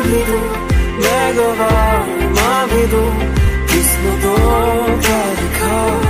भी दूं, मैं गवाह माँ भी दूं, किस्मतों का लिखा।